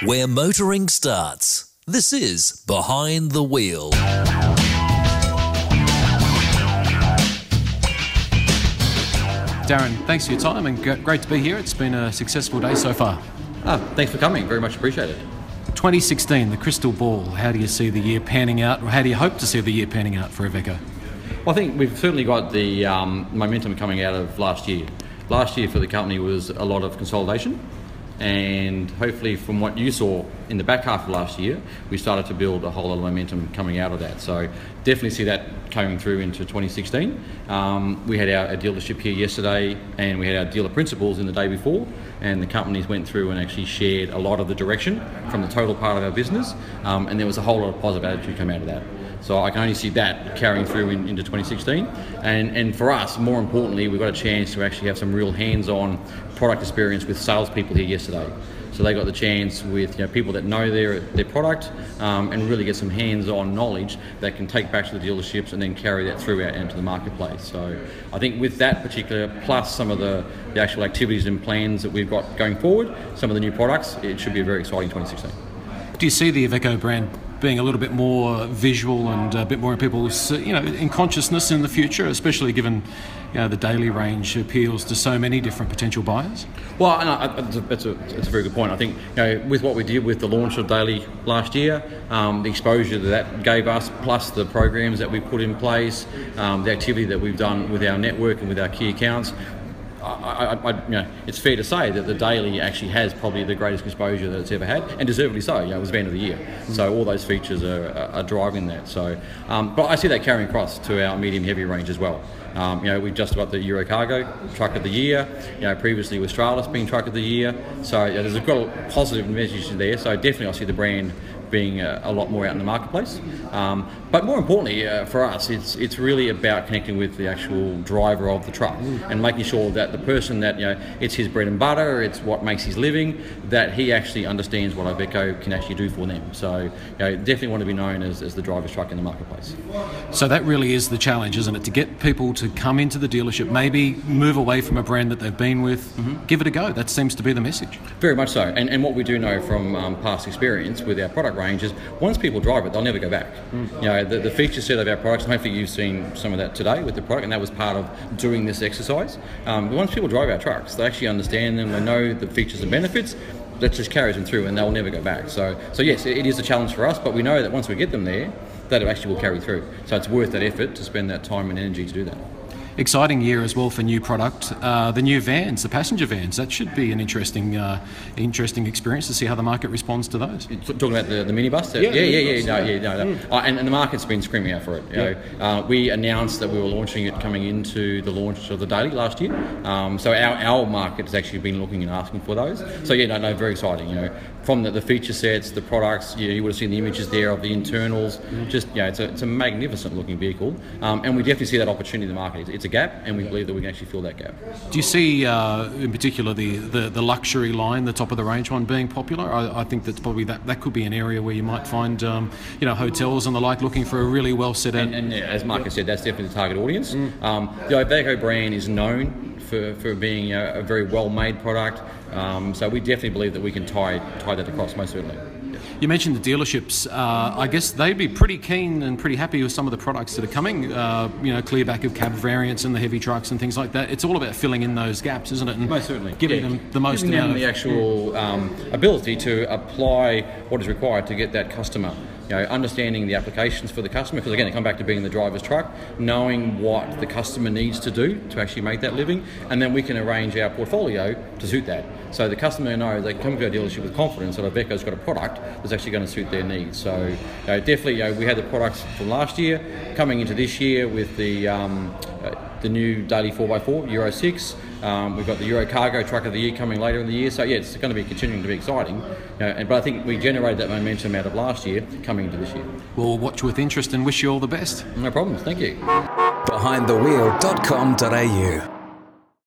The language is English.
Where motoring starts. This is Behind the Wheel. Darren, thanks for your time and great to be here. It's been a successful day so far. Thanks for coming. Very much appreciated. 2016, the crystal ball. How do you see the year panning out, or how do you hope to see the year panning out for Iveco? Well, I think we've certainly got the momentum coming out of last year. Last year for the company was a lot of consolidation, and hopefully from what you saw in the back half of last year, we started to build a whole lot of momentum coming out of that. So definitely see that coming through into 2016. We had our dealership here yesterday, and we had our dealer principals in the day before, and the companies went through and actually shared a lot of the direction from the total part of our business, and there was a whole lot of positive attitude come out of that. So I can only see that carrying through into 2016. And for us, more importantly, we've got a chance to actually have some real hands-on product experience with salespeople here yesterday. So they got the chance with people that know their product and really get some hands-on knowledge that can take back to the dealerships and then carry that through out into the marketplace. So I think with that particular, plus some of the actual activities and plans that we've got going forward, some of the new products, it should be a very exciting 2016. Do you see the Iveco brand being a little bit more visual and a bit more in people's, in consciousness in the future, especially given, the daily range appeals to so many different potential buyers? Well, it's a very good point. I think, with what we did with the launch of Daily last year, the exposure that gave us, plus the programs that we put in place, the activity that we've done with our network and with our key accounts, it's fair to say that the Daily actually has probably the greatest exposure that it's ever had, and deservedly so. It was Van of the Year, so all those features are driving that. So, but I see that carrying across to our medium-heavy range as well. We've just got the Eurocargo Truck of the Year. Previously with Stralis being Truck of the Year. So there's a positive message there. So definitely I see the brand being a lot more out in the marketplace. But more importantly for us, it's really about connecting with the actual driver of the truck and making sure that the person that, it's his bread and butter, it's what makes his living, that he actually understands what Iveco can actually do for them. So definitely want to be known as the driver's truck in the marketplace. So that really is the challenge, isn't it? To get people to come into the dealership, maybe move away from a brand that they've been with, give it a go. That seems to be the message. Very much so. And what we do know from past experience with our product range is once people drive it, they'll never go back. The feature set of our products, and hopefully you've seen some of that today with the product, and that was part of doing this exercise. Once people drive our trucks, they actually understand them, they know the features and benefits. That just carries them through and they'll never go back. So yes, it is a challenge for us, but we know that once we get them there, that it actually will carry through. So it's worth that effort to spend that time and energy to do that. Exciting year as well for new product. The new vans, the passenger vans, that should be an interesting experience to see how the market responds to those. You're talking about the minibus? No. And the market's been screaming out for it. We announced that we were launching it coming into the launch of the Daily last year. So our market has actually been looking and asking for those. So very exciting. From the feature sets, the products, you would have seen the images there of the internals. Just it's a magnificent looking vehicle, and we definitely see that opportunity in the market. It's a gap, and we believe that we can actually fill that gap. Do you see, in particular, the luxury line, the top of the range one, being popular? I think that's probably that could be an area where you might find hotels and the like looking for a really well set out. And as Mark has said, that's definitely the target audience. The Iveco brand is known for being a very well made product. So we definitely believe that we can tie that across, most certainly. You mentioned the dealerships. I guess they'd be pretty keen and pretty happy with some of the products that are coming. Clear back of cab variants and the heavy trucks and things like that. It's all about filling in those gaps, isn't it? And most certainly. Giving them the most giving amount them the actual ability to apply what is required to get that customer. Understanding the applications for the customer, because again, they come back to being the driver's truck, knowing what the customer needs to do to actually make that living, and then we can arrange our portfolio to suit that. So the customer knows they can come to our dealership with confidence that Iveco's got a product that's actually going to suit their needs. So definitely, we had the products from last year coming into this year with the new Daily 4x4 Euro 6. We've got the Eurocargo Truck of the Year coming later in the year. So it's going to be continuing to be exciting. But I think we generated that momentum out of last year coming into this year. We'll watch with interest and wish you all the best. No problems. Thank you. Behindthewheel.com.au